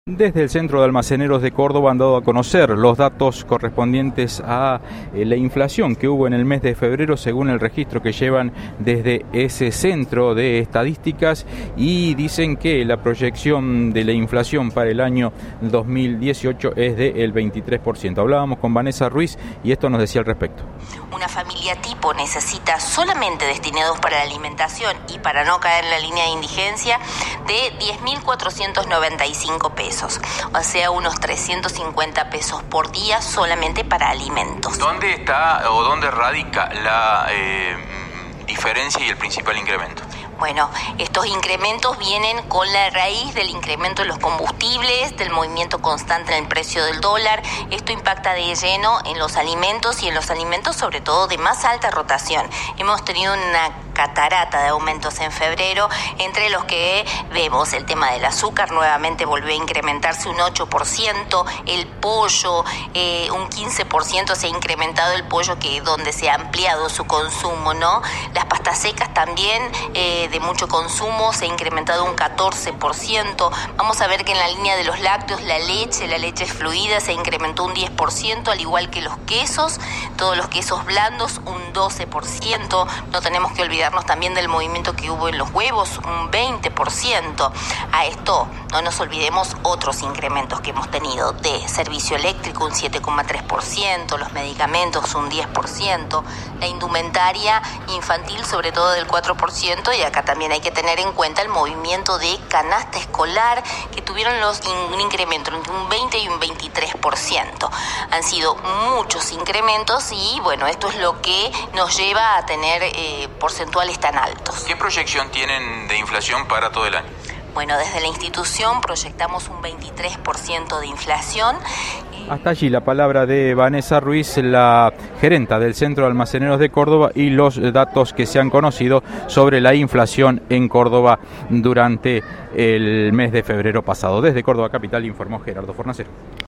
Desde el Centro de Almaceneros de Córdoba han dado a conocer los datos correspondientes a la inflación que hubo en el mes de febrero según el registro que llevan desde ese centro de estadísticas, y dicen que la proyección de la inflación para el año 2018 es del 23%. Hablábamos con Vanessa Ruiz y esto nos decía al respecto. Una familia tipo necesita solamente destinados para la alimentación y para no caer en la línea de indigencia de 10.495 pesos, o sea, unos 350 pesos por día solamente para alimentos. ¿Dónde está o dónde radica la diferencia y el principal incremento? Bueno, estos incrementos vienen con la raíz del incremento de los combustibles, del movimiento constante en el precio del dólar. Esto impacta de lleno en los alimentos y en los alimentos sobre todo de más alta rotación. Hemos tenido una catarata de aumentos en febrero, entre los que vemos el tema del azúcar, nuevamente volvió a incrementarse un 8%, el pollo, un 15% se ha incrementado el pollo, que donde se ha ampliado su consumo, ¿no? Las pastas secas también, de mucho consumo, se ha incrementado un 14%. Vamos a ver que en la línea de los lácteos, la leche fluida se incrementó un 10%, al igual que los quesos, todos los quesos blandos un 12%. No tenemos que olvidarnos también del movimiento que hubo en los huevos, un 20%. A esto no nos olvidemos otros incrementos que hemos tenido de servicio eléctrico, un 7,3%, los medicamentos un 10%, la indumentaria infantil sobre todo del 4%, y acá también hay que tener en cuenta el movimiento de canasta escolar, que tuvieron un incremento entre un 20 y un 23%. Han sido muchos incrementos y bueno, esto es lo que nos lleva a tener porcentuales tan altos. ¿Qué proyección tienen de inflación para todo el año? Bueno, desde la institución proyectamos un 23% de inflación. Hasta allí la palabra de Vanessa Ruiz, la gerenta del Centro de Almaceneros de Córdoba, y los datos que se han conocido sobre la inflación en Córdoba durante el mes de febrero pasado. Desde Córdoba Capital informó Gerardo Fornacero.